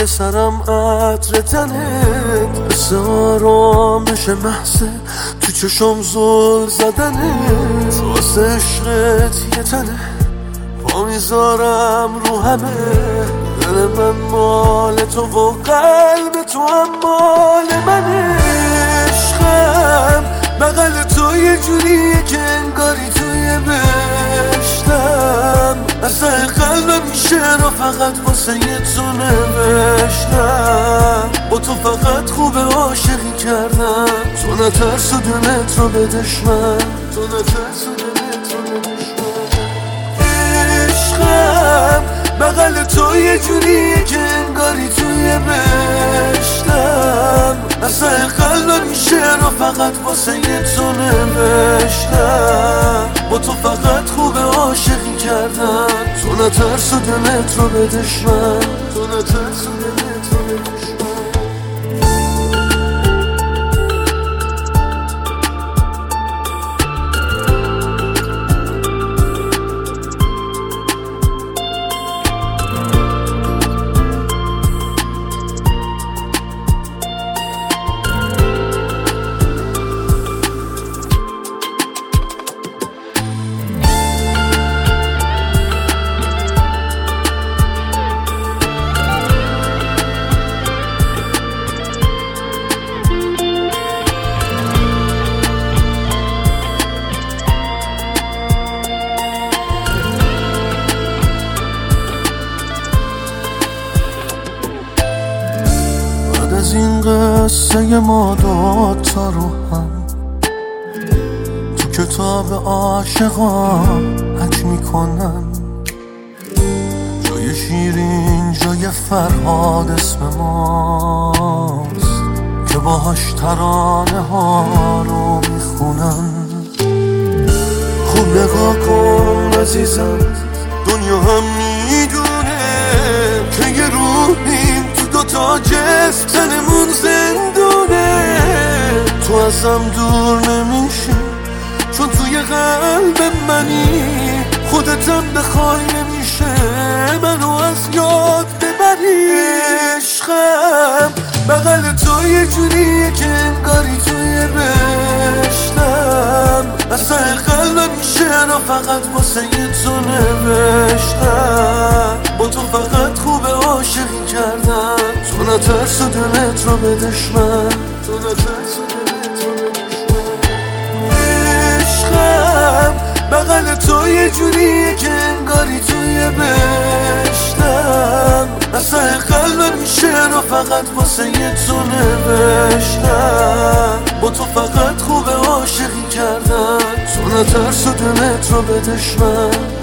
سرم عطر تنت، حس آرامش محضه تو چشم زل زدنت، واسه عشقت یه تنه پا میذارم رو همه. دل من مال تو و قلب تو هم مال منه. عشقم بغل تو یه جوریه که انگاری توی بهشتم، اصلا قلبم این شعر فقط واسه یه تو نوشتم. با تو فقط خوب عاشقی کردم، تو نترس و دلت رو به دشمن، تو نترس و دلت رو به دشمن. عشقم بغل تو یه جوریه که انگاری توی بهشتم، اصلا قلبم این شعر رو فقط واسه یه تو نوشتم. با تو فقط خوب عاشقی کردم، تو نترس و دلت رو به دشمن، تو نترس و دلت رو به دشمن. از این قصه ما دوتا رو هم تو کتاب عاشقان حک میکنن. جای شیرین جای فرهاد اسم ماست که باهاش ترانه ها رو میخونن. خوب نگاه کن عزیزم، دنیا هم میدونه که یه روحیم تو دوتا جسم، تنمون زندونه. تو ازم دور نمیشی چون توی قلب منی، خودتم بخوای نمیشه منو از یاد ببری. عشقم بغل تو یه جوریه که انگاری توی بهشتم، اصلا قلبم این شعر فقط واسه یه تو نوشتم. با تو فقط خوب عاشقی کردم، تو نترس و دلت رو به دشمن، تو نترس و دلت رو به دشمن. عشقم بغل تو یه جوریه که انگاری توی بهشتم، اصلا قلبم این شعر فقط واسه یه تو نوشتم. با تو فقط خوب عاشقی کردم، تو نترس و دلت رو به دشمن.